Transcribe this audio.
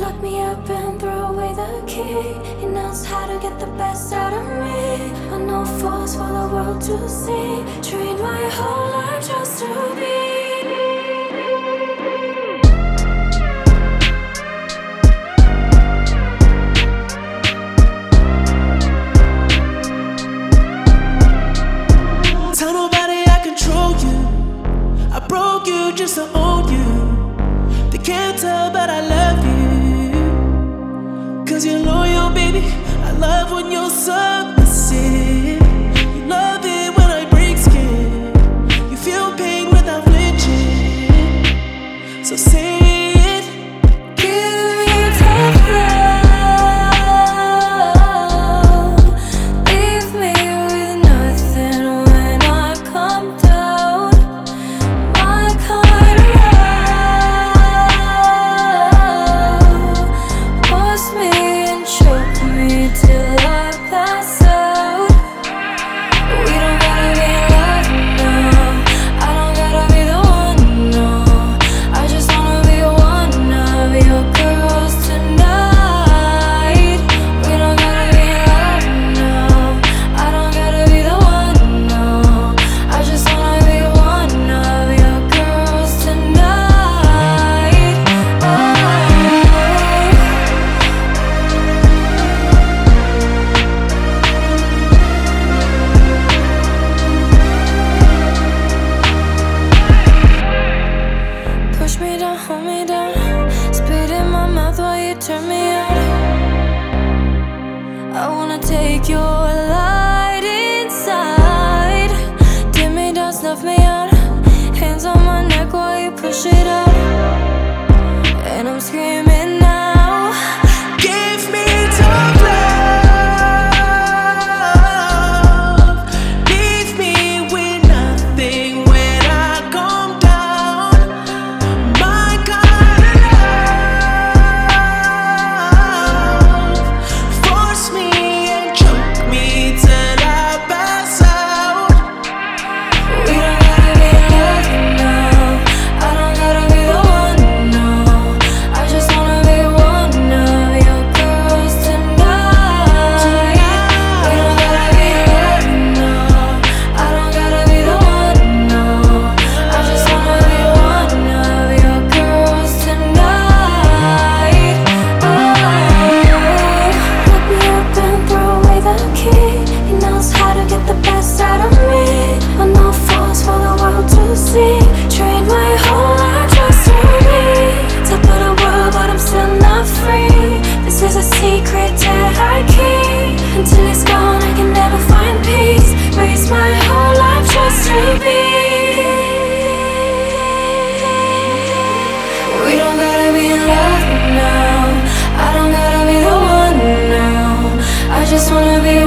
lock me up and throw away the key. He knows how to get the best out of me. I know force for the world to see. Trained my whole life just to be. Tell nobody I control you. I broke you just to own you. They can't tell but I love you. 'Cause you're loyal, baby. I love when you're submissive. You love it when I break skin. You feel pain without flinching. So say it. Give me tough love. Leave me with nothing when I come down. My kind of love. Force me and choke me till I pass out. We don't gotta be in love now. I don't gotta be the one, no. I just wanna be one of your girls tonight. We don't gotta be in love now. I don't gotta be the one, no. I just wanna be one of your girls tonight. Push me down, hold me down. Spit in my mouth while you turn me on. I wanna take your light inside. Dim me down, snuff me out. Hands on my neck while you push it out. And I'm screaming now. Give me tough love. Leave me with nothing when I come down. My kind of love. Force me and choke me till I pass out. We don't gotta be in love now. I don't gotta be the one, no. I just wanna be one of your girls tonight. We don't gotta be in love now. I don't gotta be the one, no. I just wanna be one of your girls tonight. Lock me up and throw away the key. He knows how to get the best out of me. I know force for the world to see. Trained my whole life just to be top of the world, but I'm still not free. This is a secret that I keep. Until it's gone, I can never find peace. Raise my whole life just to be. We don't gotta be in love now. I don't gotta be the one now. I just wanna be